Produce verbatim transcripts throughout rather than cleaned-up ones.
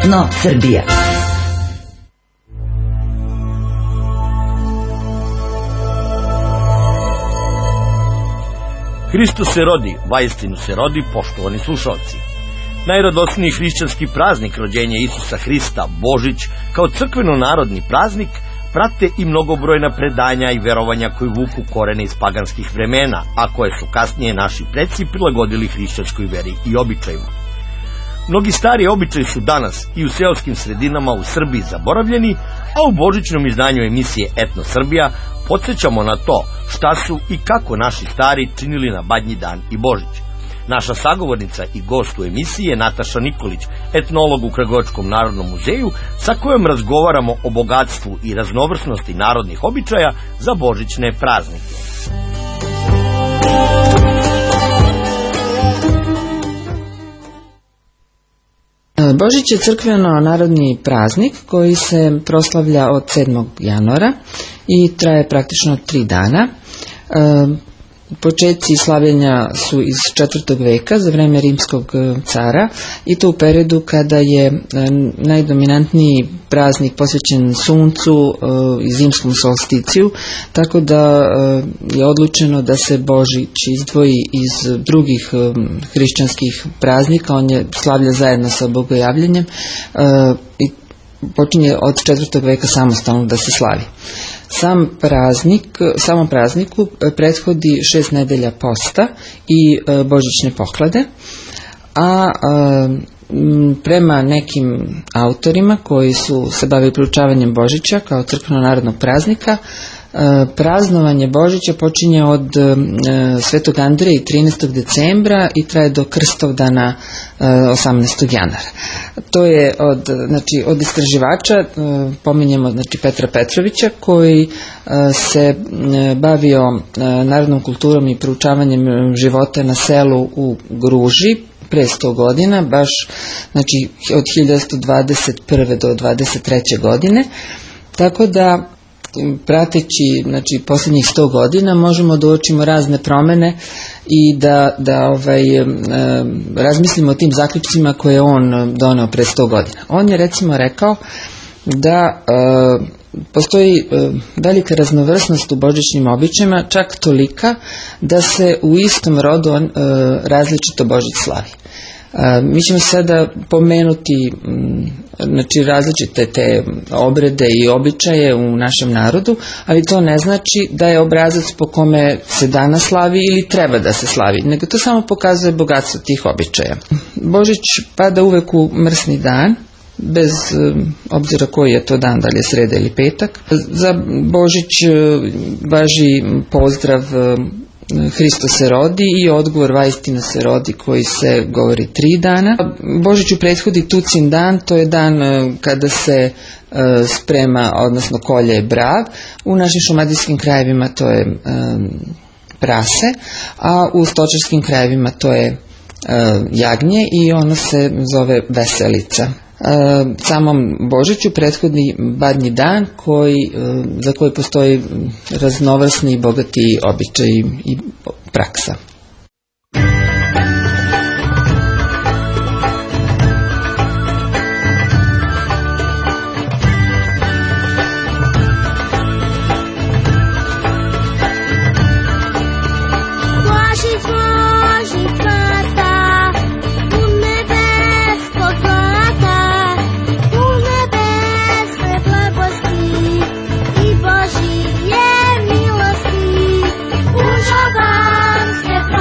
Etno Srbija. Hristos se rodi, vaistinu se rodi, poštovani slušalci. Najradosniji hrišćanski praznik rođenja Isusa Hrista, Božić, kao crkveno-narodni praznik, prate i mnogobrojna predanja i verovanja koji vuku korene iz paganskih vremena, a koje su kasnije naši preci prilagodili hrišćanskoj veri i običajima. Mnogi stari običaji su danas i u seoskim sredinama u Srbiji zaboravljeni, a u božićnom izdanju emisije Etno Srbija podsjećamo na to šta su i kako naši stari činili na Badnji dan i Božić. Naša sagovornica i gost u emisiji je Nataša Nikolić, etnolog u Kragujevačkom narodnom muzeju, sa kojom razgovaramo o bogatstvu i raznovrsnosti narodnih običaja za božićne praznike. Božić je crkveno-narodni praznik koji se proslavlja od sedmog januara i traje praktično tri dana. Početci slavljenja su iz četvrtog veka za vreme rimskog cara i to u periodu kada je najdominantniji praznik posvećen suncu i zimskom solsticiju, tako da je odlučeno da se Božić izdvoji iz drugih hrišćanskih praznika. On je slavlja zajedno sa bogojavljenjem i počinje od četvrtog veka samostalno da se slavi. Sam praznik, samom prazniku prethodi šest nedelja posta i e, božićne poklade, a e, prema nekim autorima koji su se bavili proučavanjem Božića kao crkveno-narodnog praznika, e, praznovanje Božića počinje od e, Svetog Andreja trinaestog decembra i traje do Krstovdana e, osamnaestog januara. To je od, znači, od istraživača, e, pominjemo znači, Petra Petrovića koji e, se e, bavio e, narodnom kulturom i proučavanjem života na selu u Gruži pre sto godina, baš znači, od hiljadu dvadeset prve do dvadeset treće godine, tako da prateći znači, posljednjih sto godina možemo da uočimo razne promene i da, da ovaj, e, razmislimo o tim zaključcima koje je on doneo pre sto godina. On je recimo rekao da e, postoji e, velika raznovrsnost u božićnim običajima, čak tolika da se u istom rodu on, e, različito Božić slavi. E, mi ćemo sada pomenuti m, znači različite te obrede i običaje u našem narodu, ali to ne znači da je obrazac po kome se danas slavi ili treba da se slavi, nego to samo pokazuje bogatstvo tih običaja. Božić pada uvek u mrsni dan, bez obzira koji je to dan, da li je sreda ili petak. Za Božić važi pozdrav Hristos se rodi i odgovor vaistinu se rodi koji se govori tri dana. Božiću prethodi Tucin dan, to je dan kada se sprema, odnosno kolje brav. U našim šumadijskim krajevima to je um, prase, a u stočarskim krajevima to je um, jagnje i ono se zove veselica. Samom Božiću prethodi Badnji dan koji, za koji postoji raznovrsni i bogati običaj i praksa. Boží je milosti, už ho vám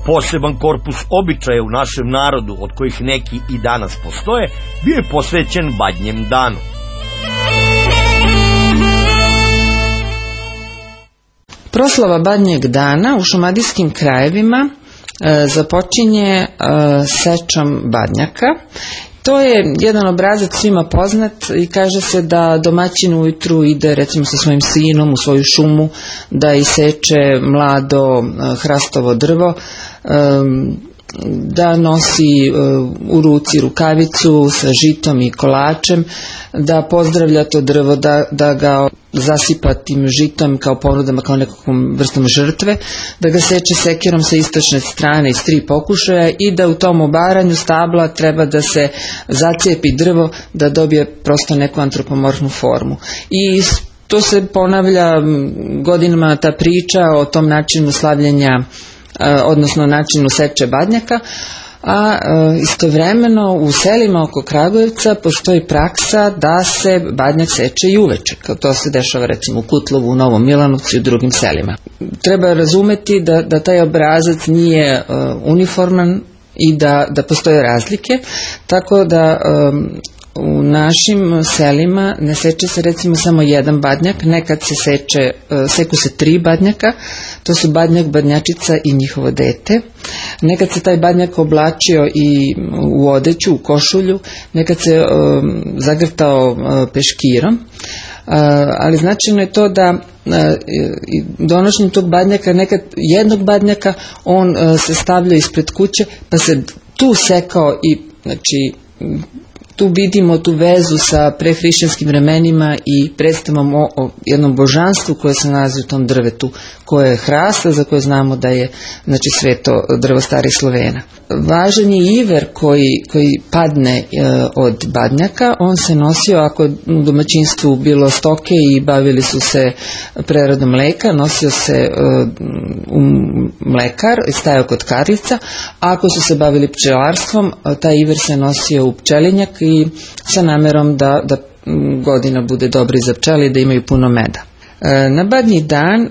Poseban korpus običaja u našem narodu, od kojih neki i danas postoje, bio je posvećen Badnjem danu. Proslava Badnjeg dana u šumadijskim krajevima e, započinje e, sečom badnjaka. To je jedan obrazac svima poznat i kaže se da domaćin ujutru ide recimo sa svojim sinom u svoju šumu da iseče mlado e, hrastovo drvo, e, da nosi u ruci rukavicu sa žitom i kolačem, da pozdravlja to drvo, da, da ga zasipa tim žitom kao ponudama, kao nekakvom vrstom žrtve, da ga seče sekirom sa istočne strane iz tri pokušaja i da u tom obaranju stabla treba da se zacijepi drvo da dobije prosto neku antropomorfnu formu. I to se ponavlja godinama, ta priča o tom načinu slavljenja, odnosno načinu seče badnjaka, a istovremeno u selima oko Kragujevca postoji praksa da se badnjak seče i uveče, kao to se dešava recimo u Kutlovu, u Novom Milanovcu i u drugim selima. Treba razumeti da, da taj obrazac nije uh, uniforman i da, da postoje razlike, tako da um, u našim selima ne seče se recimo samo jedan badnjak, nekad se seče, seku se tri badnjaka, to su badnjak, badnjačica i njihovo dete. Nekad se taj badnjak oblačio i u odeću, u košulju, nekad se um, zagrtao uh, peškirom, uh, ali značajno je to da uh, donošenjem tog badnjaka, nekad jednog badnjaka, on uh, se stavlja ispred kuće, pa se tu sekao i znači tu vidimo tu vezu sa prehrišćanskim vremenima i predstavom o, o jednom božanstvu koje se nalazi u tom drvetu, koje je hrasta, za koje znamo da je znači sveto drvo starih Slovena. Važan je iver koji, koji padne e, od badnjaka. On se nosio, ako u domaćinstvu bilo stoke i bavili su se preradom mleka, nosio se e, u mlekar i stajao kod karlica, a ako su se bavili pčelarstvom, taj iver se nosio u pčelinjak i sa namerom da, da godina bude dobra za pčeli, da imaju puno meda. Na Badnji dan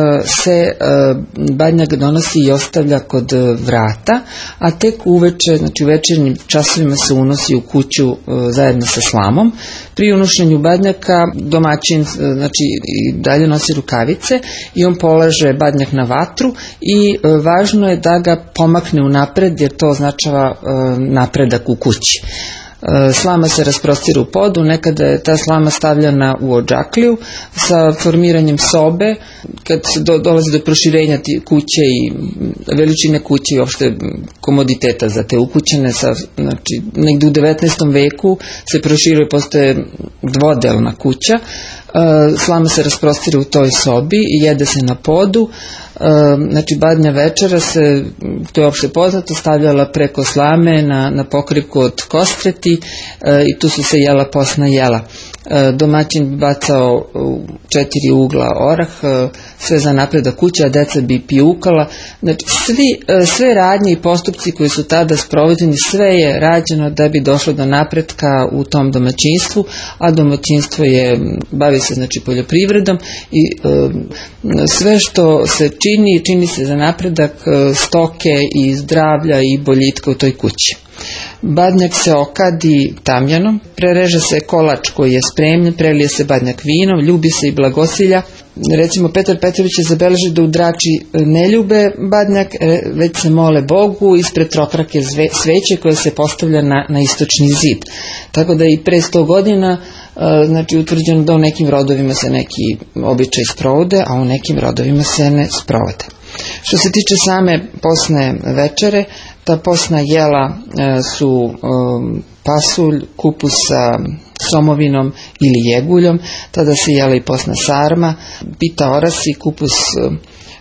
se badnjak donosi i ostavlja kod vrata, a tek uveče, znači u večernjim časovima se unosi u kuću zajedno sa slamom. Pri unošenju badnjaka domaćin znači i dalje nosi rukavice i on polaže badnjak na vatru i važno je da ga pomakne unapred jer to označava napredak u kući. Slama se rasprostire u podu, nekada je ta slama stavljana u odžakliju sa formiranjem sobe, kad se do, dolazi do proširenja kuće i veličine kuće i opšte komoditeta za te ukućene, sa, znači negdje u devetnaestom veku se proširuje, postoje dvodelna kuća, slama se rasprostire u toj sobi i jede se na podu. Znači badnja večera se, to je opšte poznato, stavljala preko slame na, na pokrivku od kostreti i tu su se jela posna jela. Domaćin bacao u četiri ugla orah, sve za napredak kuće, a deca bi pijukala. Znači svi, sve radnje i postupci koji su tada sprovođeni, sve je rađeno da bi došlo do napretka u tom domaćinstvu, a domaćinstvo je, bavi se znači poljoprivredom i e, sve što se čini, čini se za napredak stoke i zdravlja i boljitka u toj kući. Badnjak se okadi tamjanom, prereže se kolač koji je spremljen, prelije se badnjak vinom, ljubi se i blagosilja. Recimo Petar Petrović je zabeleži da u Drači ne ljube badnjak, već se mole Bogu ispred trokrake sveće koja se postavlja na, na istočni zid. Tako da i pre sto godina znači utvrđeno da u nekim rodovima se neki običaj sprovode, a u nekim rodovima se ne sprovode. Što se tiče same posne večere, ta posna jela e, su um, pasulj, kupus sa somovinom ili jeguljom, tada se jela i posna sarma, pita orasi, kupus e,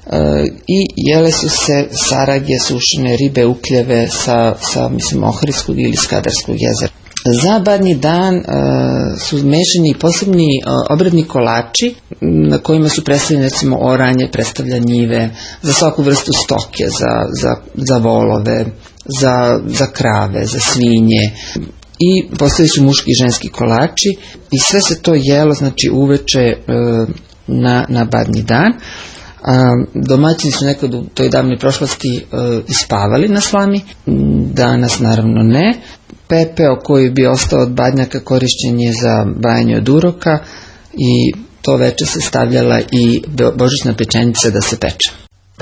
i jele su se sarage, sušene ribe, ukljeve sa, sa mislim, Ohridskog ili Skadarskog jezera. Za Badnji dan e, su mešani posebni e, obredni kolači na kojima su predstavljene recimo oranje, predstavlja njive, za svaku vrstu stoke, za, za, za volove, za, za krave, za svinje i postoji su muški i ženski kolači i sve se to jelo znači uveče e, na, na Badnji dan. A, domaćini su nekad u toj davnoj prošlosti e, ispavali na slami, danas naravno ne. Pepeo koji bi ostao od badnjaka korišćen je za bajanje od uroka i to veče se stavljala i božićna pečenica da se peče.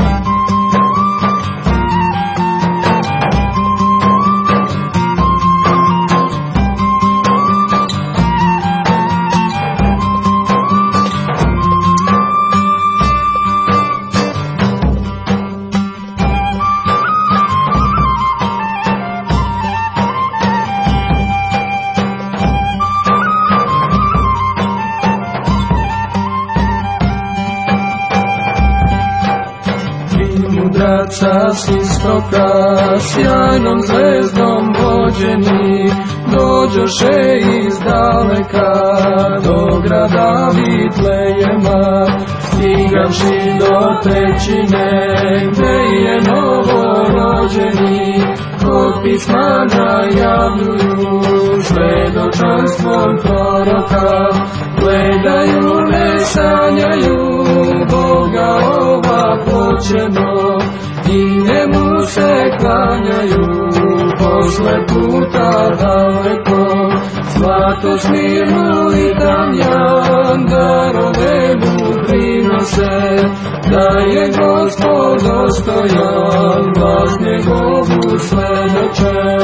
Mudraca s istoka, sjajnom zvezdom vođeni, dođoše iz daleka do grada Vitlejema, stigavši do pećine gde je novorođeni, kod pisma najavljuju svedočanstvom proroka, gledaju, ne sanjaju Boga ovaploćeno i njemu se klanjaju posle puta daleko. Zlato, smirnu i Damjan darove mu prinose, da je Gospod dostojan glas njegovu svedoče.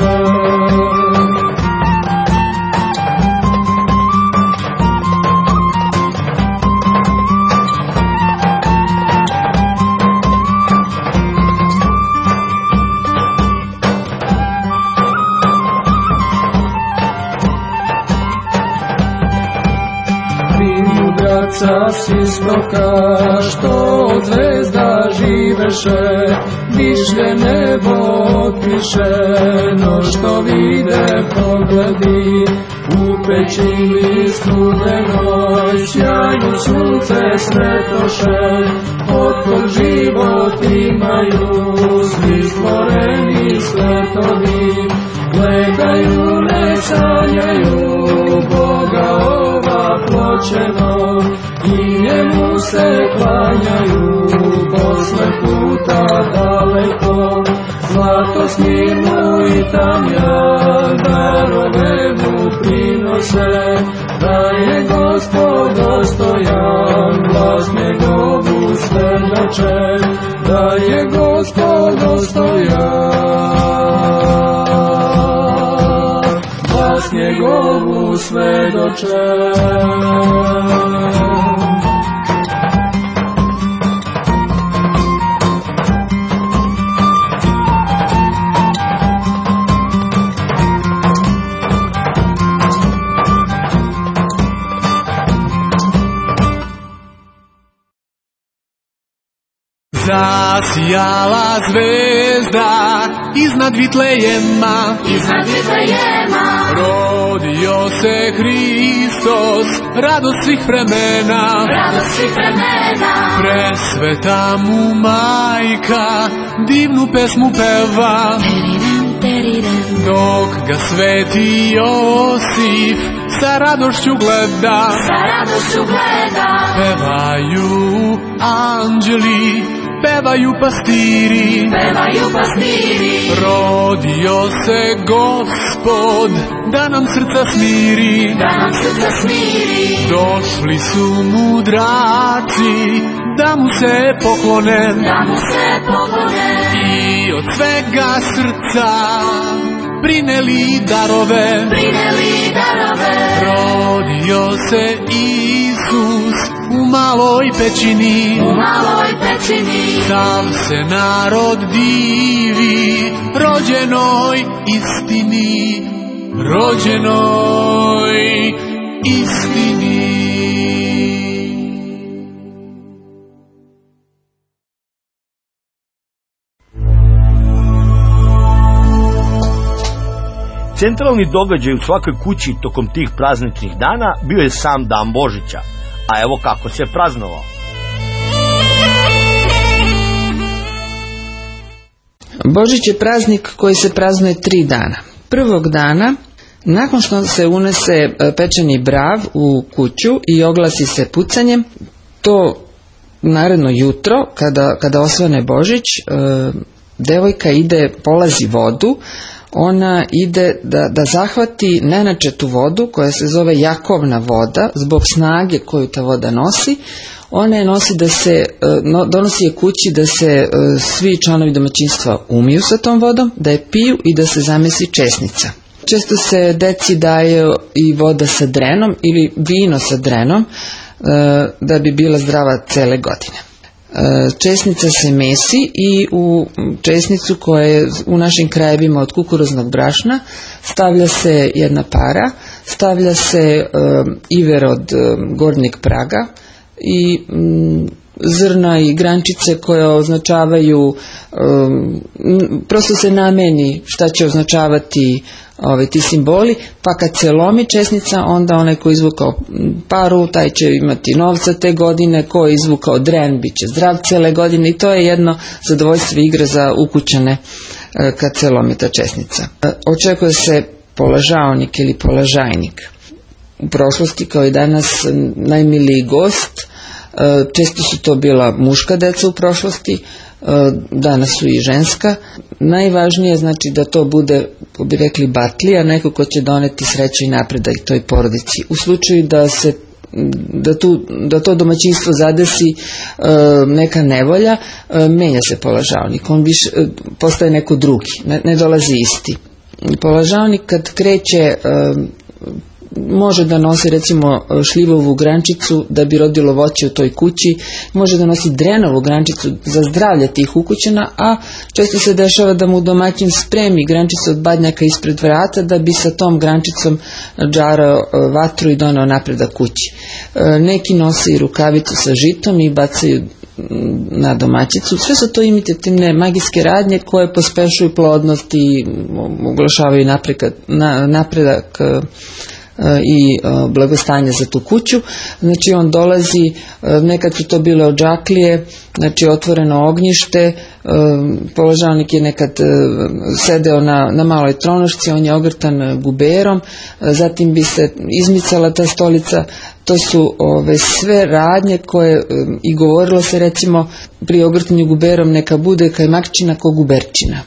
S istoka, što od zvezda živeše, višlje nebo otpiše, no što vide pogledi, u pećini studenoj, sjajno sunce svetoše, otkog život imaju, svi stvoreni svetovi, gledaju, ne sanjaju Boga ovaploćeno, i njemu se klanjaju posle puta daleko. Zlato, smirnu i Damjan darove mu prinose, da je Gospod dostojan glas njegovu svedoče, da je Gospod dostojan glas njegovu svedoče. Zasijala zvezda iznad Vitlejema, iznad Vitlejema, rodio se Hristos, radost svih vremena, radost svih vremena, presveta mu majka, divnu pesmu peva, teriden, teriden, dok ga sveti Josif sa radošću gleda, sa radošću gleda, pevaju anđeli, pevaju pastiri, pevaju pastiri, rodio se Gospod, da nam srca smiri, da nam srca smiri, došli su mudraci, da mu se poklone, da mu se poklone, i od svega srca prineli darove, prineli darove, rodio se Isus u maloj pećini, u maloj pećini, sav se narod divi rođenoj istini, rođenoj istini. Centralni događaj u svakoj kući tokom tih prazničnih dana bio je sam dan Božića, a evo kako se praznovao. Božić je praznik koji se praznuje tri dana. Prvog dana, nakon što se unese pečeni brav u kuću i oglasi se pucanjem, to naredno jutro, kada, kada osvane Božić, e, devojka ide, polazi vodu, ona ide da, da zahvati nenačetu vodu koja se zove Jakovna voda, zbog snage koju ta voda nosi. Ona je nosi da se, no, donosi je kući da se uh, svi članovi domaćinstva umiju sa tom vodom, da je piju i da se zamesi česnica. Često se deci daje i voda sa drenom ili vino sa drenom uh, da bi bila zdrava cele godine. Uh, česnica se mesi i u česnicu koja je u našim krajevima od kukuruznog brašna stavlja se jedna para, stavlja se uh, iver od uh, gornjeg praga i mm, zrna i grančice koje označavaju, um, prosto se nameni šta će označavati ove, ti simboli, pa kad se lomi česnica, onda onaj ko je izvukao paru, taj će imati novca te godine, ko je izvukao dren, bit će zdrav cele godine, i to je jedno zadovoljstvo igre za ukućane kad se lomi ta česnica. Očekuje se polažaonik ili polažajnik. U prošlosti, kao i danas, najmiliji gost. Često su to bila muška deca u prošlosti, danas su i ženska. Najvažnije je znači da to bude, ko bi rekli, batlija, neko ko će doneti sreću i napredak toj porodici. U slučaju da se da, tu, da to domaćinstvo zadesi e, neka nevolja, e, menja se polažavnik, on više e, postaje neko drugi, ne, ne dolazi isti. Polažavnik kad kreće e, može da nosi recimo šljivovu grančicu da bi rodilo voće u toj kući, može da nosi drenovu grančicu za zdravlje tih ukućena, a često se dešava da mu domaćin spremi grančicu od badnjaka ispred vrata da bi sa tom grančicom džarao vatru i doneo napredak kući. Neki nose i rukavicu sa žitom i bacaju na domaćicu. Sve su to imitativne magijske radnje koje pospešuju plodnost i oglašavaju napredak, napredak i blagostanje za tu kuću. Znači on dolazi, nekad su to bile odžaklije, znači otvoreno ognjište, položavnik je nekad sedeo na, na maloj tronošci, on je ogrtan guberom, zatim bi se izmicala ta stolica. To su ove sve radnje koje, i govorilo se recimo pri ogrtanju guberom, neka bude kajmakčina kao guberčina.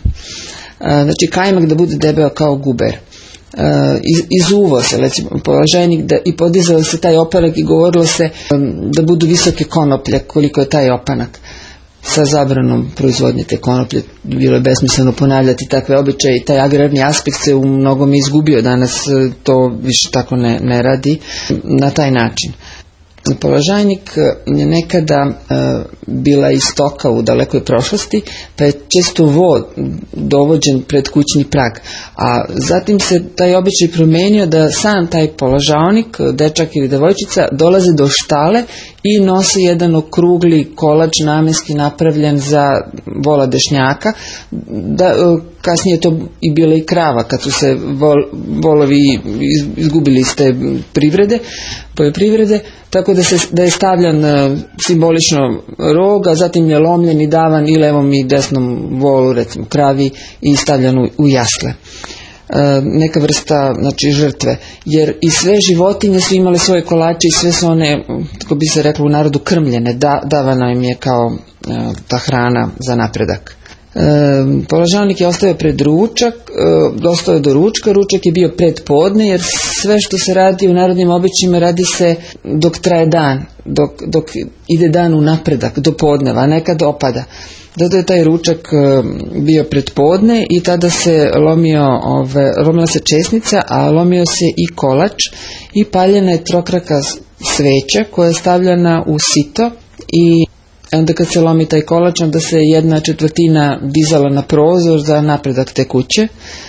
Znači kajmak da bude debeo kao guber. Uh, iz, izuvo se recimo položajnik da, i podizao se taj opanak i govorilo se um, da budu visoke konoplje koliko je taj opanak. Sa zabranom proizvodnje te konoplje bilo je besmisleno ponavljati takve običaje i taj agrarni aspekt se u mnogom izgubio, danas to više tako ne, ne radi na taj način. Položajnik je nekada e, bila iz stoka u dalekoj prošlosti, pa je često vo dovođen pred kućni prag, a zatim se taj običaj promenio da sam taj položajnik, dečak ili devojčica, dolaze do štale i nosi jedan okrugli kolač namenski napravljen za vola dešnjaka, da e, kasnije to i bila i krava kad su se vol, volovi izgubili iz te privrede, poljoprivrede, tako da, se, da je stavljan uh, simbolično rog, a zatim je lomljen i davan i levom i desnom volu, recimo kravi, i stavljan u, u jasle. Uh, neka vrsta, znači, žrtve, jer i sve životinje su imale svoje kolače i sve su one, kako bi se reklo u narodu, krmljene, da, davana im je kao uh, ta hrana za napredak. E, položavnik je ostavio pred ručak, e, dostao je do ručka, ručak je bio pred podne, jer sve što se radi u narodnim običajima radi se dok traje dan, dok, dok ide dan u napredak, do podneva, a nekad opada. Zato je taj ručak e, bio pred podne i tada se lomio, ove, lomila se česnica, a lomio se i kolač i paljena je trokraka sveća koja je stavljena u sito i onda kad se lomi taj kolač, onda se jedna četvrtina dizala na prozor za napredak te kuće.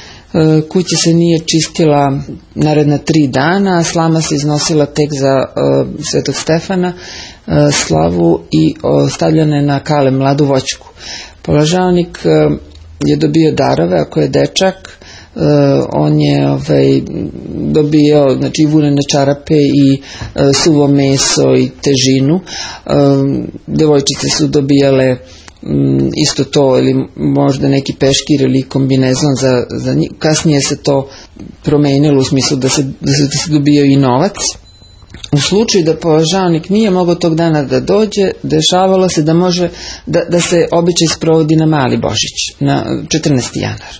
Kuća se nije čistila naredna tri dana, a slama se iznosila tek za uh, Svetog Stefana, uh, slavu, i uh, stavljana je na kale mladu voćku. Položavnik uh, je dobio darove, ako je dečak, Uh, on je ovaj, dobio, znači, vunene čarape i uh, suvo meso i težinu. Uh, devojčice su dobijale um, isto to, ili možda neki peškir ili kombinezon za, za njih. Kasnije se to promenilo u smislu da se, da se, da se dobio i novac. U slučaju da položavnik nije mogao tog dana da dođe, dešavalo se da može da, da se običaj sprovodi na Mali Božić, na četrnaesti januar.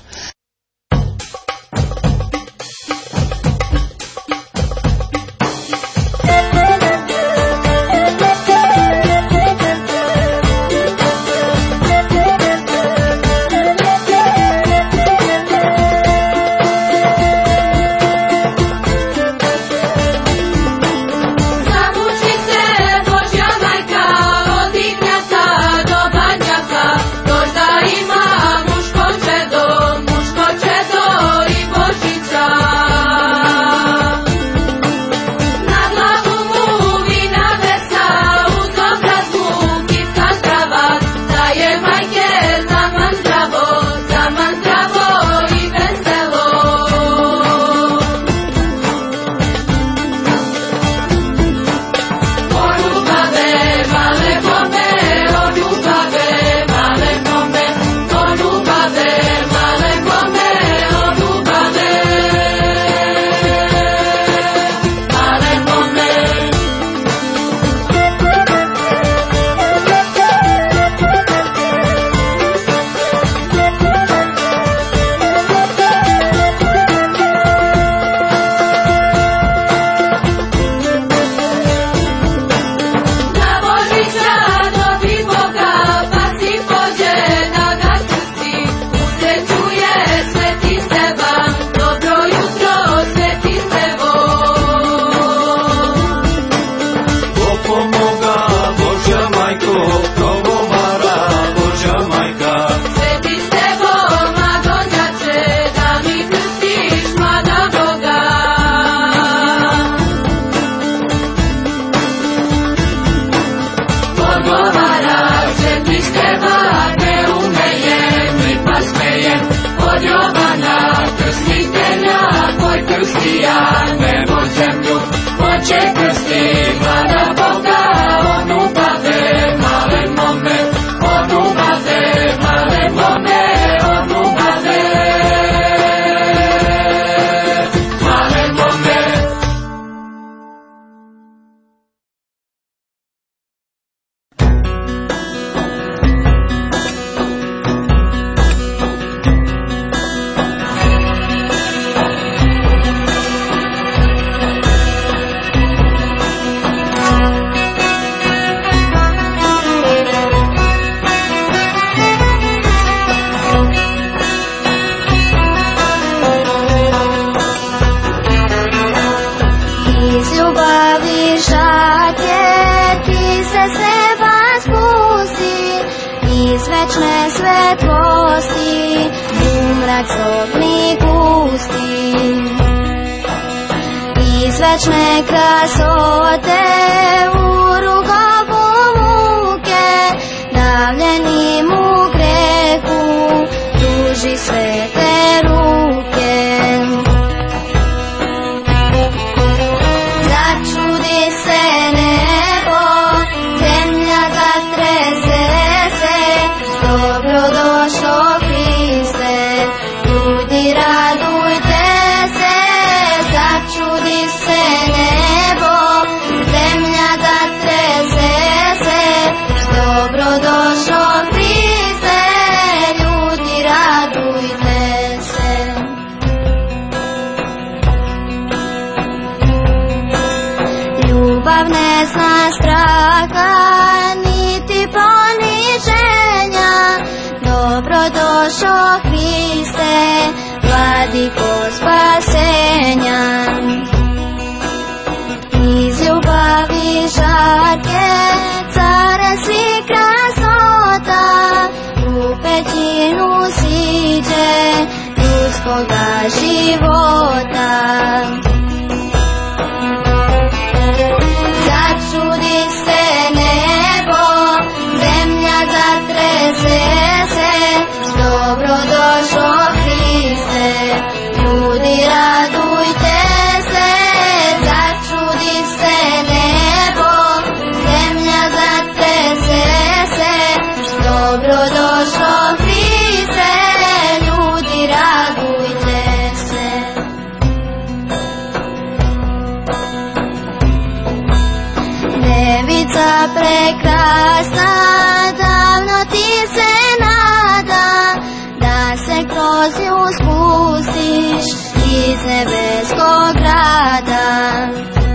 prekrasna, davno ti se nada, da se kroz nju spustiš iz nebeskog grada.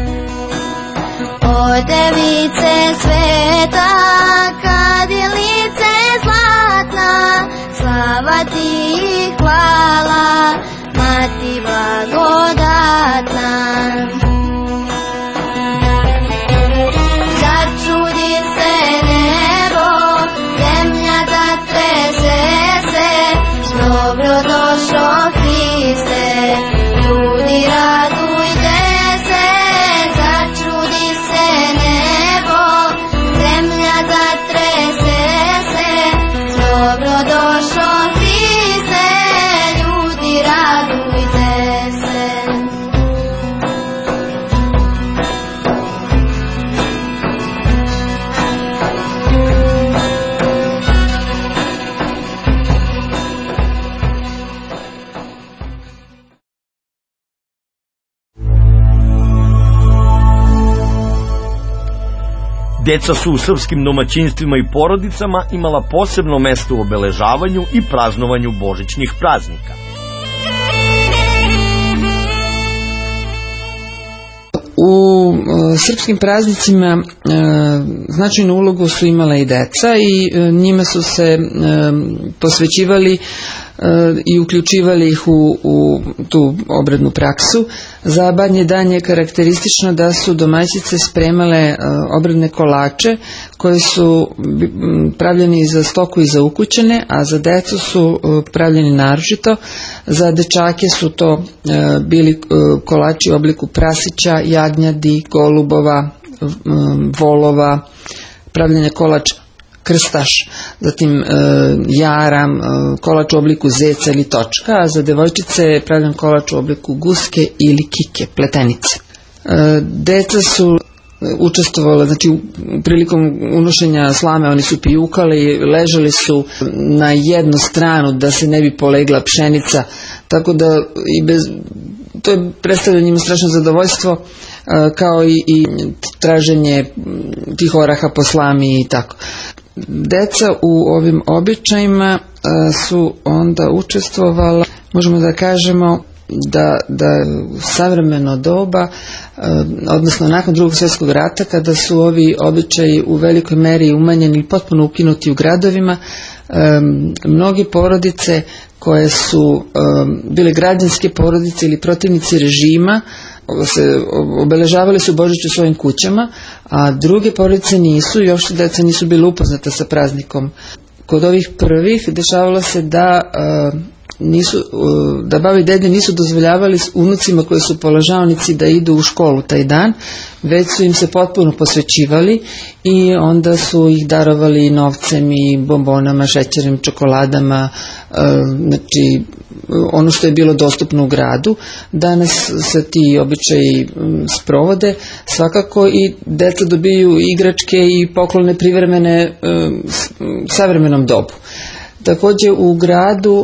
O device sveta, kad je lice zlatna, slava ti i hvala, mati blagodatna. Začudi se nebo, zemlja zatrese se, dobro došlo Hriste, ljudi radujte se. Začudi se nebo, zemlja zatrese se, dobro došlo Hriste, ljudi radujte se. Deca su u srpskim domaćinstvima i porodicama imala posebno mesto u obeležavanju i praznovanju božićnih praznika. U e, srpskim praznicima e, značajnu ulogu su imala i deca i e, njima su se e, posvećivali i uključivali ih u, u tu obrednu praksu. Za Badnji dan je karakteristično da su domaćice spremale obredne kolače koji su pravljeni za stoku i za ukućane, a za decu su pravljeni naročito. Za dečake su to bili kolači u obliku prasića, jagnjadi, golubova, volova, pravljanje kolač krstaš, zatim e, jaram, e, kolač u obliku zeca ili točka, a za devojčice je pravljen kolač u obliku guske ili kike, pletenice. E, deca su učestvovala, znači prilikom unošenja slame oni su pijukali, ležali su na jednu stranu da se ne bi polegla pšenica, tako da i bez, to je predstavljeno njima strašno zadovoljstvo, kao i, i traženje tih oraha po slami i tako. Deca u ovim običajima su onda učestvovala, možemo da kažemo da, da savremeno doba, odnosno nakon drugog svjetskog rata, kada su ovi običaji u velikoj meri umanjeni i potpuno ukinuti u gradovima, mnogi porodice koje su bile građanske porodice ili protivnici režima se obeležavali su Božić u svojim kućama, a druge porodice nisu, još deca nisu bile upoznata sa praznikom. Kod ovih prvih dešavalo se da uh, nisu, uh, da babi i dede nisu dozvoljavali unucima koji su položavnici da idu u školu taj dan, već su im se potpuno posvećivali i onda su ih darovali novcem i bombonama, šećerim, čokoladama, uh, znači ono što je bilo dostupno u gradu. Danas se ti običaji sprovode svakako i deca dobiju igračke i poklone privremene savremenom dobu. Također u gradu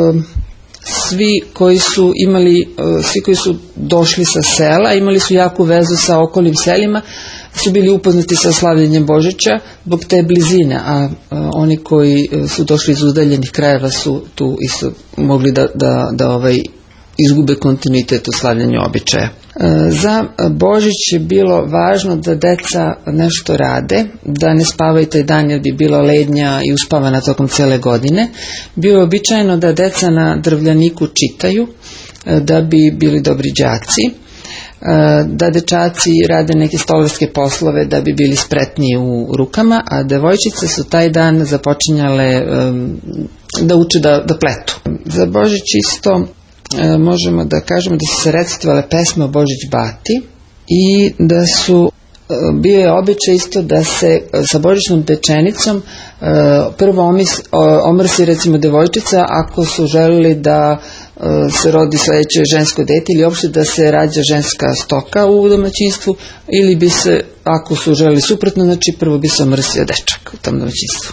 svi koji su imali, svi koji su došli sa sela, imali su jaku vezu sa okolnim selima, su bili upoznati sa slavljenjem Božića zbog te blizine, a, a oni koji su došli iz udaljenih krajeva su tu isto mogli da, da, da ovaj, izgube kontinuitet u slavljanju običaja. E, za Božić je bilo važno da deca nešto rade, da ne spavaju taj dan jer bi bila lednja i uspavana tokom cele godine. Bilo je običajno da deca na drvljaniku čitaju, e, da bi bili dobri đaci, da dečaci rade neke stolarske poslove da bi bili spretniji u rukama, a devojčice su taj dan započinjale um, da uče da, da pletu. Za Božić isto um, možemo da kažemo da su se recitovale pesme o Božić bati i da su um, bio je običaj isto da se sa božićnom pečenicom uh, prvo omis, omrsi recimo devojčica ako su želeli da se rodi sledeće žensko dete ili uopšte da se rađa ženska stoka u domaćinstvu, ili bi se, ako su želeli suprotno, znači prvo bi se omrsio dečak u tom domaćinstvu.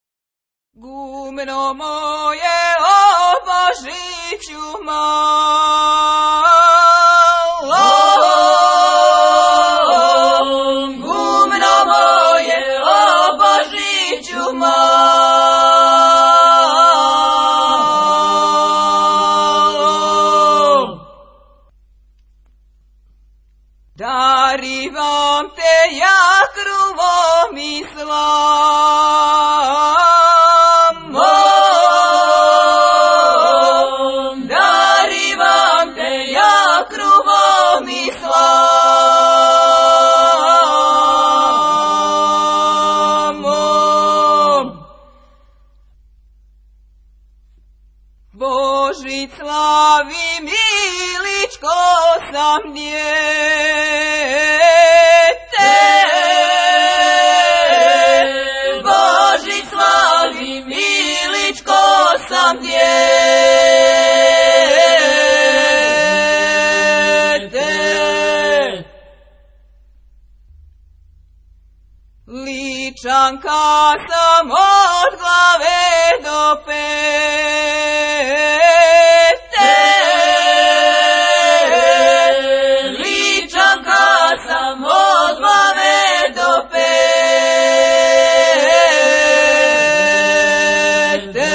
Gumeno moje o Božiću moj, gumeno moje ja kruvom islamom, darivam te ja kruvom islamom. Boži slavi miličko sam dijete, Boži slavi miličko sam dijete. Ličanka sam od glave do pete, ličanka sam od glave do pete.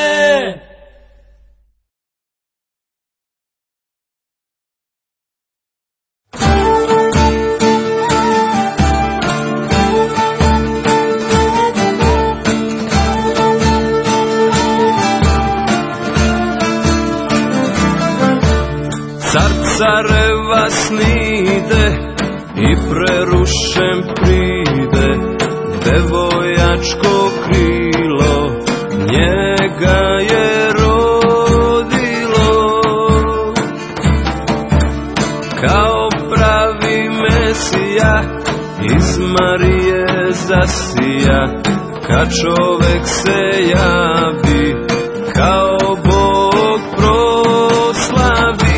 Car careva snide i prerušen pride, devojačko krilo njega je rodilo. Kao pravi Mesija iz Marije zasija, kad čovek se javi, kao Bog proslavi.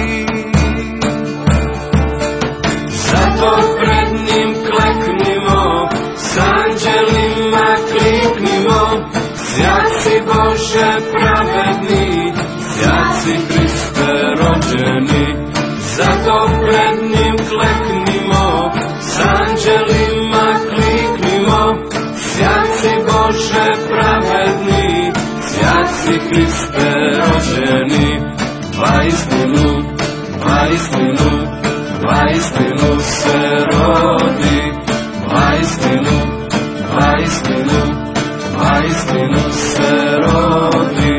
Zato pred njim kleknimo, s anđelima kliknimo, sjaci Bože pravedni, sjaci Hriste rođeni. Zato pred njim kleknimo, s anđelima kliknimo, sjaci Bože pravedni, sjaci Hriste rođeni. Vaistinu, vaistinu, vaistinu se rodi, vaistinu, vaistinu, vaistinu se rodi.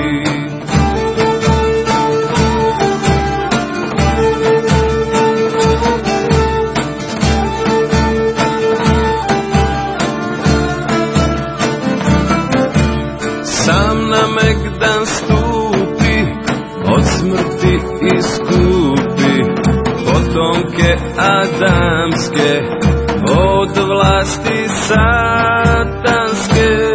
Sam na Megdan stupi, od smrti iskupi potomke adamske, od vlasti satanske.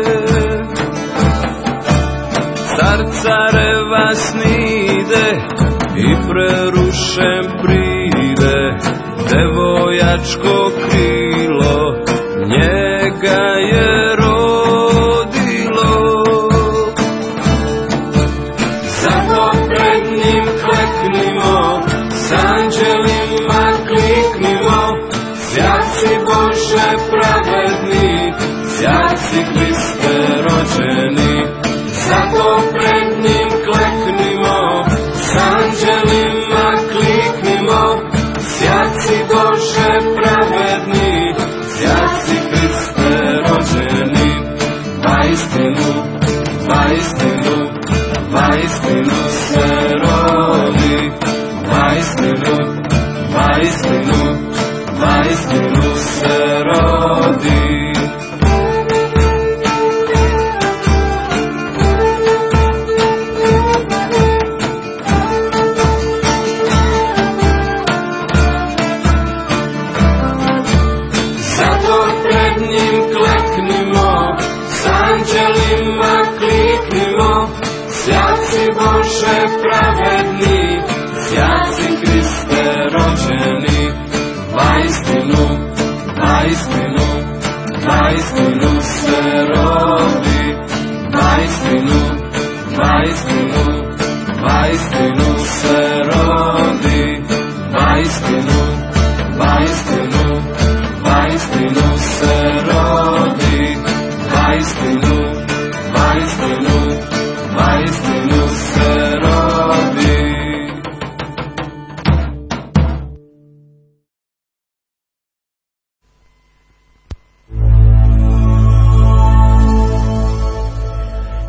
Car careva snide i prerušen pride, devojačko krilo njega je rodilo. Zato pred njim kleknimo, s anđelima kliknimo, sjaci Bože pravedni, sjaci Hriste rođeni. Zato pred njim kleknimo, s anđelima kliknimo, sjaci Bože pravedni, sjaci Hriste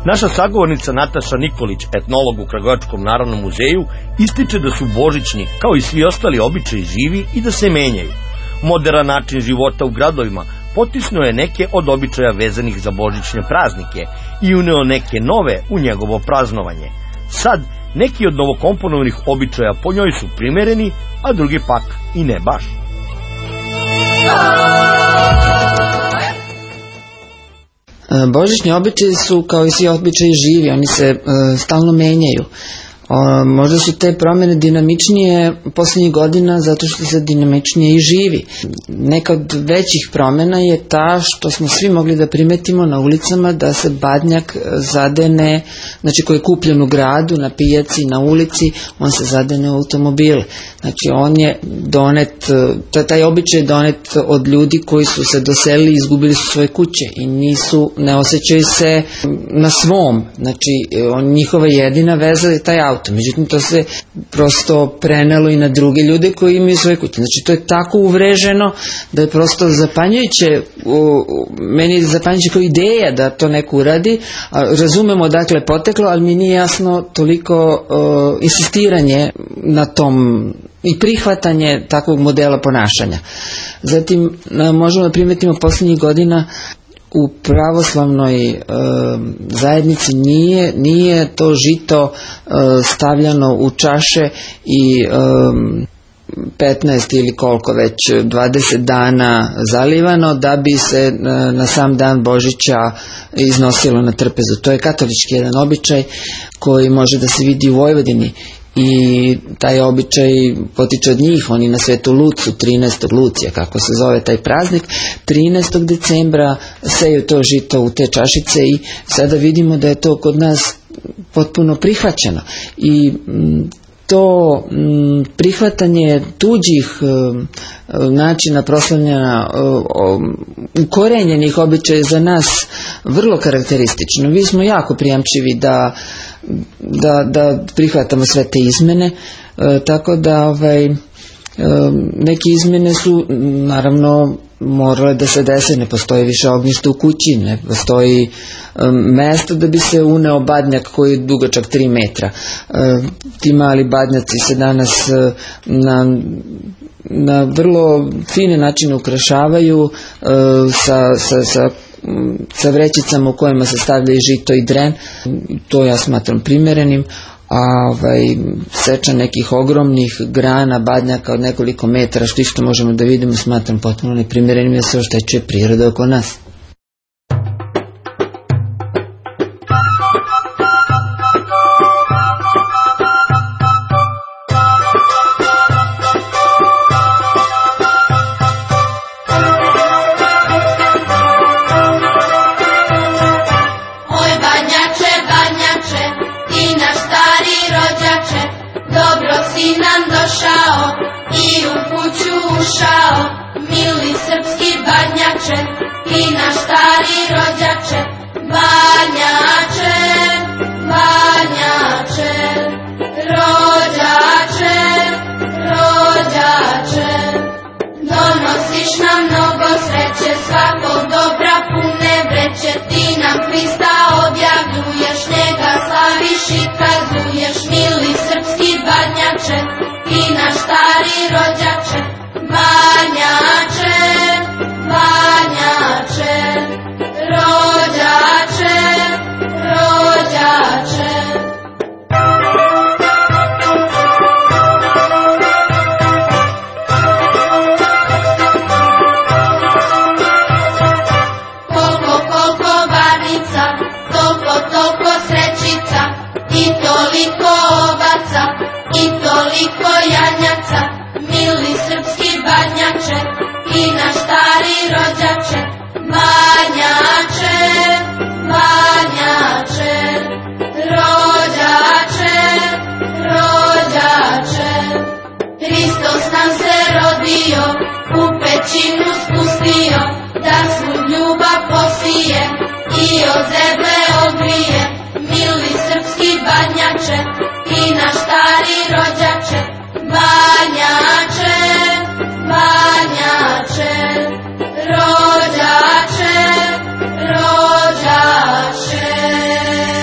Naša sagovornica Nataša Nikolić, etnolog u Kragujevačkom narodnom muzeju, ističe da su božićni, kao i svi ostali običaji, živi i da se menjaju. Moderan način života u gradovima potisnuo je neke od običaja vezanih za božićne praznike i uneo neke nove u njegovo praznovanje. Sad, neki od novokomponovanih običaja po njoj su primereni, a drugi pak i ne baš. Božićni običaji su, kao i svi običaji, živi, oni se e, stalno menjaju. O, možda su te promjene dinamičnije posljednjih godina zato što se dinamičnije i živi. Neka od većih promjena je ta što smo svi mogli da primetimo na ulicama da se badnjak zadene, znači koji je kupljen u gradu, na pijaci, na ulici, on se zadene u automobile. Znači on je donet, taj običaj je donet od ljudi koji su se doselili i izgubili su svoje kuće i nisu, ne osjećaju se na svom, znači on, njihova jedina veza je taj auto. Međutim, to se prosto prenelo i na druge ljude koji imaju svoje kuće. Znači, to je tako uvreženo da je prosto zapanjujuće, meni je zapanjujuće kao ideja da to neko uradi. Razumemo dakle poteklo, ali mi nije jasno toliko uh, insistiranje na tom i prihvatanje takvog modela ponašanja. Zatim, možemo da primetimo posljednjih godina u pravoslavnoj e, zajednici nije, nije to žito e, stavljano u čaše i e, petnaest ili koliko već dvadeset dana zalivano da bi se e, na sam dan Božića iznosilo na trpezu. To je katolički jedan običaj koji može da se vidi u Vojvodini. I taj običaj potiče od njih, oni na Svetu Lucu, trinaestog Lucija, kako se zove taj praznik, trinaestog decembra seju to žito u te čašice i sada vidimo da je to kod nas potpuno prihvaćeno. I to m, prihvatanje tuđih m, načina proslavljanja ukorenjenih običaja za nas vrlo karakteristično. Vi smo jako prijamčivi da Da, da prihvatamo sve te izmene, e, tako da ovaj, e, neke izmene su naravno morale da se dese, ne postoji više ognjište u kući, ne postoji e, mesto da bi se uneo badnjak koji je dugačak tri metra. E, ti mali badnjaci se danas e, na na vrlo fine načine ukrašavaju e, sa, sa, sa sa vrećicama u kojima se stavlja i žito i dren. To ja smatram primerenim, a ovaj, seča nekih ogromnih grana badnjaka od nekoliko metara, što isto možemo da vidimo, smatram potpuno neprimerenim, jer se oštećuje priroda oko nas. Mili srpski badnjače i naš stari rođače, badnjače, badnjače, rođače, rođače. Donosiš nam mnogo sreće, svakog dobra pune vreće, ti nam Hrista objavljuješ, njega slaviš i kazuješ. Mili srpski badnjače i naš stari rođače, badnjače, badnjače, rođače, rođače. Koliko, koliko varnica, toliko, toliko srećica, i toliko ovaca, i toliko janjaca. Mili srpski badnjače i naš stari rođače, badnjače, badnjače, rođače, rođače. Hristos nam se rodio, u pećinu spustio, da svu ljubav posije i od zemlje ogrije. Mili srpski badnjače i naš stari rođače, badnjače, badnjače, rođače, rođače.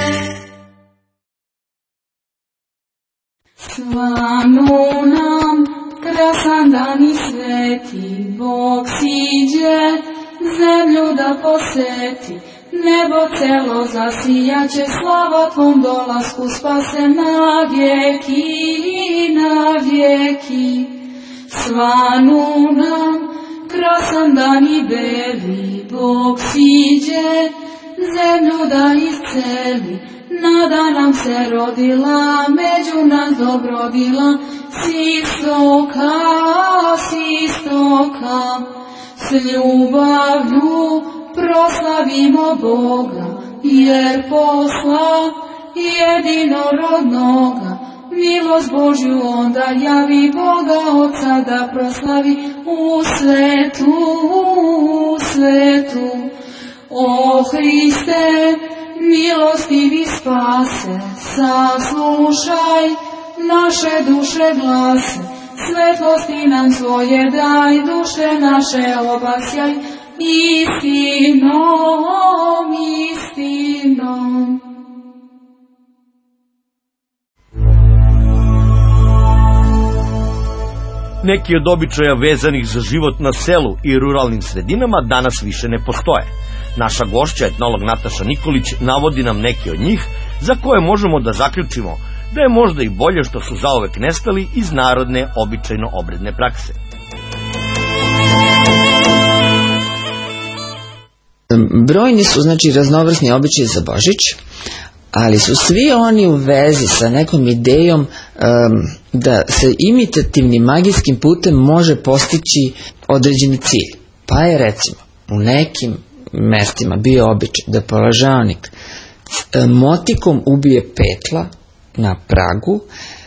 Svanu nam krasan dan i sveti, Bog siđe zemlju da poseti, nebo celo zasijaće, slava tvom dolasku spase na vjeki i na vjeki. Svanu nam krasan dan i beli, Bog siđe zemlju da isceli, nada nam se rodila, među nas dobrodila, s istoka, s istoka. S ljubavlju proslavimo Boga, jer posla jedinorodnoga, milost Božju onda javi, Boga Oca da proslavi u svetu, u svetu. O Hriste, milostivi spase, saslušaj naše duše glase, svetlosti nam svoje daj, duše naše obasjaj, istinom, istinom. Neki od običaja vezanih za život na selu i ruralnim sredinama danas više ne postoje. Naša gošća, etnolog Nataša Nikolić, navodi nam neke od njih za koje možemo da zaključimo da je možda i bolje što su zauvek nestali iz narodne običajno-obredne prakse. Brojni su, znači, raznovrsni običaji za Božić, ali su svi oni u vezi sa nekom idejom um, da se imitativnim magijskim putem može postići određeni cilj. Pa je, recimo, u nekim mestima bio običaj da polažavnik motikom ubije petla na pragu,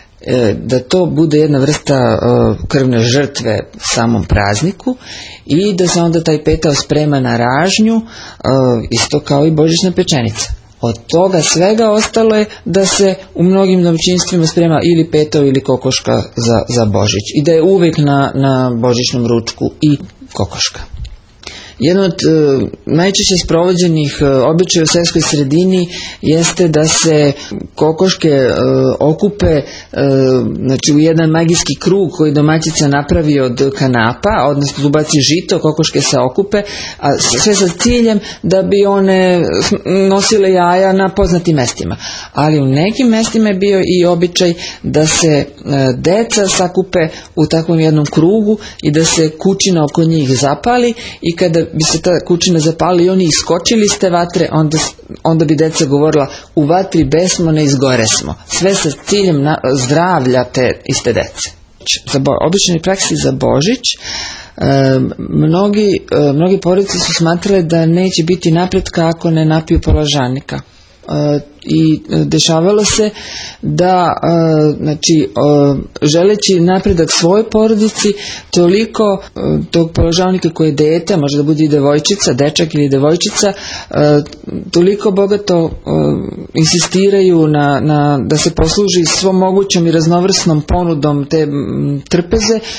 da to bude jedna vrsta krvne žrtve samom prazniku i da se onda taj petao sprema na ražnju, isto kao i božićna pečenica. Od toga svega ostalo je da se u mnogim domaćinstvima sprema ili petao ili kokoška za, za Božić i da je uvijek na, na božićnom ručku i kokoška. Jedan od uh, najčešće sprovođenih uh, običaja u seoskoj sredini jeste da se kokoške uh, okupe uh, znači u jedan magijski krug koji domaćica napravi od kanapa, odnosno ubaci žito, kokoške se okupe, a sve sa ciljem da bi one nosile jaja na poznatim mestima. Ali u nekim mestima je bio i običaj da se uh, deca sakupe u takvom jednom krugu i da se kućina oko njih zapali i kada bi se ta kućina zapali i oni iskočili iz te vatre, onda, onda bi deca govorila u vatri besmo, ne izgore smo. Sve sa ciljem na, zdravlja te iste dece. Za bo, obične praksi za Božić e, mnogi, e, mnogi porodice su smatrali da neće biti napretka ako ne napiju polažanika. E, i dešavalo se da e, znači e, želeći napredak svojoj porodici toliko e, tog položavnika koji je dete, može da bude i devojčica, dečak ili devojčica, e, toliko bogato e, insistiraju na, na da se posluži svom mogućom i raznovrsnom ponudom te m, trpeze e,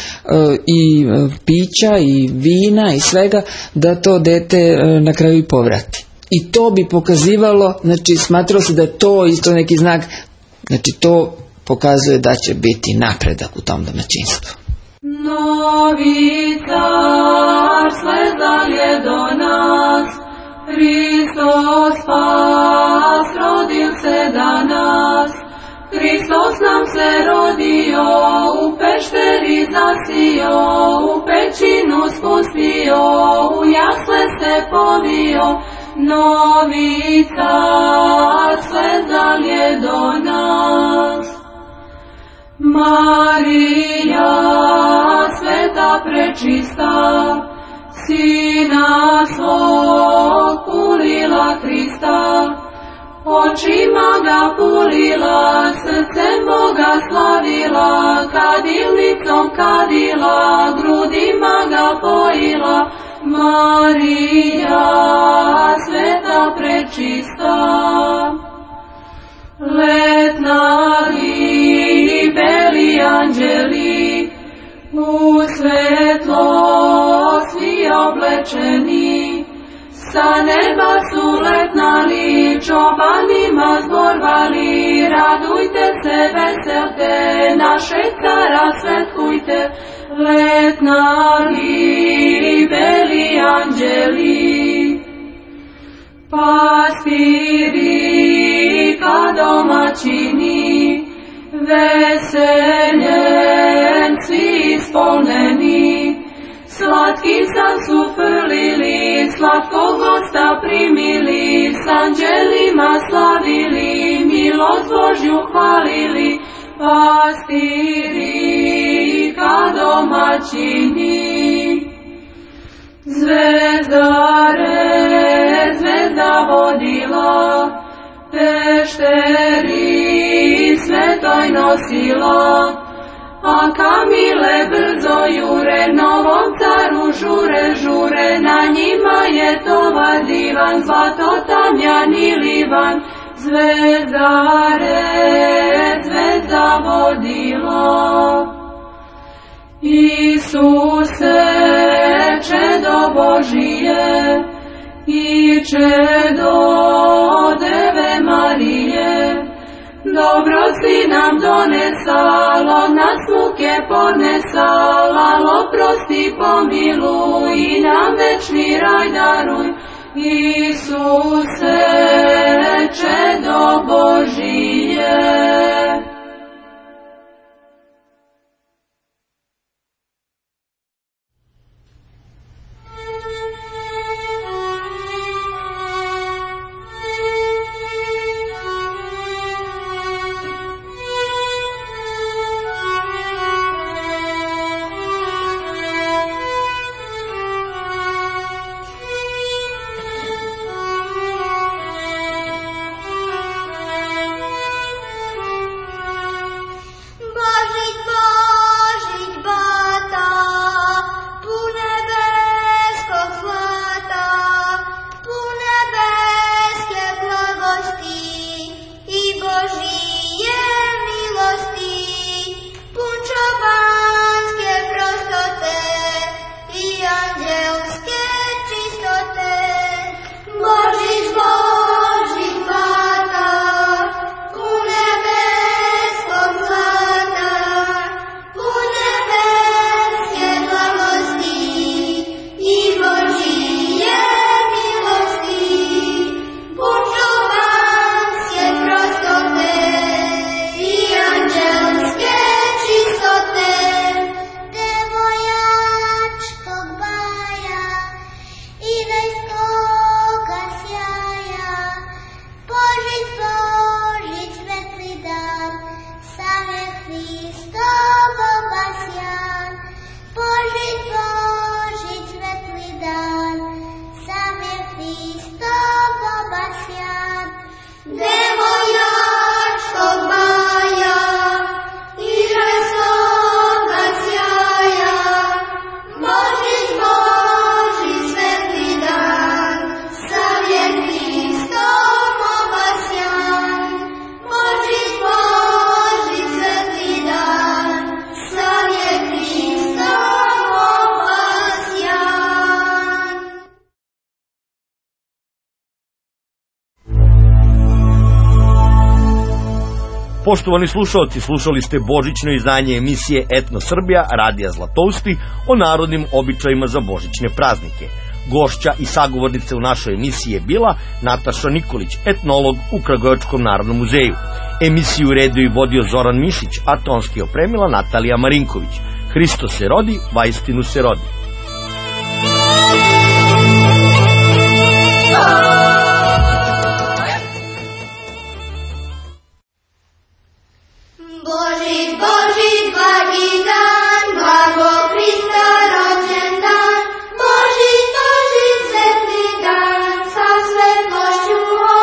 i e, pića i vina i svega, da to dete e, na kraju i povrati. I to bi pokazivalo, znači smatralo se da je to isto neki znak, znači to pokazuje da će biti napredak u tom domaćinstvu. Novi car slezal je do nas, Hristos spas, rodil se danas. Hristos nam se rodio, u pešteri zasio, u pećinu spustio, u jasle se povio. Novi car slezal je do nas. Marija, sveta prečista, sina svog pulila Hrista, očima ga pulila, srcem Boga slavila, kadilnicom kadila, grudima ga pojila. Marija, sveta prečista, letnali beli anđeli, u svetlo svi oblečeni, sa neba su letnali, čobanima zborvali, radujte se, veselte, našeg cara svetkujte, letnali beli anđeli. Pastiri ka domaćini, veseljem svi ispolneni, slatki san su frlili, slatkog gosta primili, s anđelima slavili, milost Božju hvalili, pastiri ka domaćini. Zvezdare, zvezda vodila, pešteri svetoj nosila, a kamile brzo jure, novom caru žure, žure, na njima je tovar divan, zlato tamjani livan, zvezdare, zvezda vodila. Isuse, čedo Božije, i čedo Deve Marije, dobro si nam donesalo, nas muke ponesala, oprosti, pomiluj i nam večni raj daruj. Isuse, čedo Božije. Poštovani slušalci, slušali ste božićno izdanje emisije Etno Srbija, radija Zlatousti, o narodnim običajima za božićne praznike. Gošća i sagovornica u našoj emisiji je bila Nataša Nikolić, etnolog u Kragujevačkom narodnom muzeju. Emisiju uredio i vodio Zoran Mišić, a tonski opremila Natalija Marinković. Hristos se rodi, vaistinu se rodi. Božić, Božić, blagi dan, blago Hrista rođen dan. Božić, Božić, svetli dan, sa svetlošću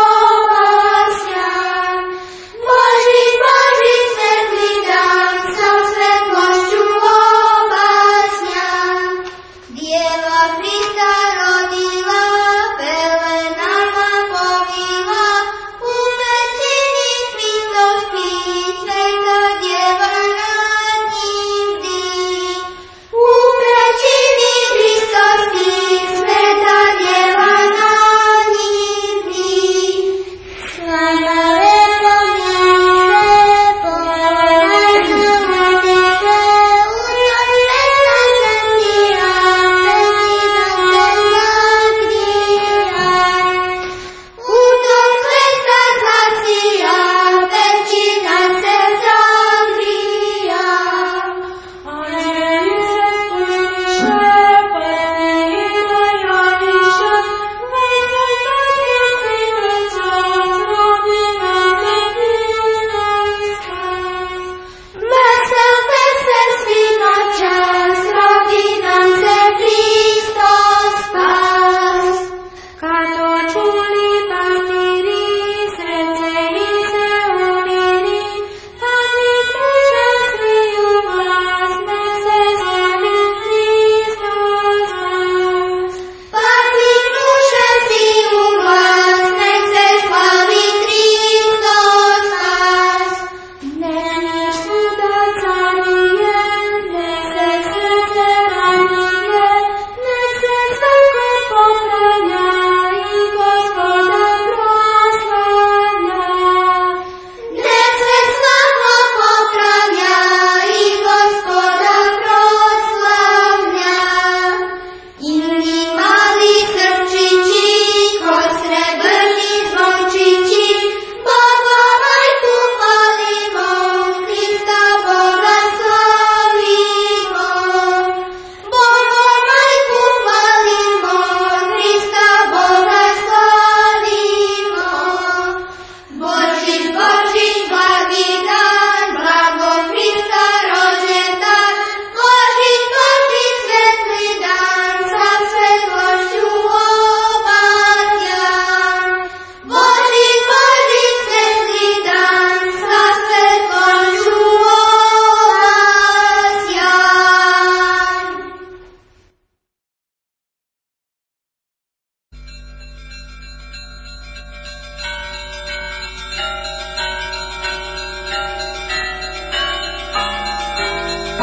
obasjan. Božić, Božić, svetli dan, sa svetlošću obasjan. Djeva Hrista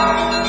Božije.